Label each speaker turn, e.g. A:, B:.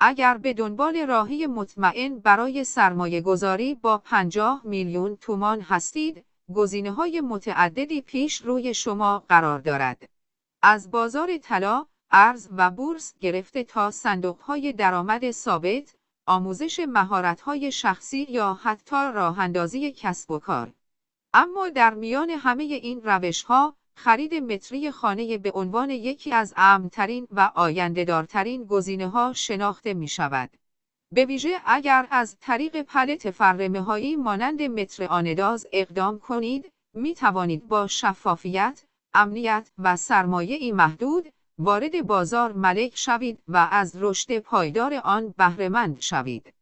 A: اگر به دنبال راهی مطمئن برای سرمایه‌گذاری با 50 میلیون تومان هستید، گزینه‌های متعددی پیش روی شما قرار دارد. از بازار طلا، ارز و بورس گرفته تا صندوق‌های درآمد ثابت، آموزش مهارت‌های شخصی یا حتی راه‌اندازی کسب و کار. اما در میان همه این روش‌ها، خرید متری خانه به عنوان یکی از امن‌ترین و آینده‌دارترین گزینه‌ها شناخته می‌شود. به ویژه اگر از طریق پلت فرمه‌هایی مانند متر آنداز اقدام کنید، می‌توانید با شفافیت، امنیت و سرمایه‌ای محدود، وارد بازار ملک شوید و از رشد پایدار آن بهره‌مند شوید.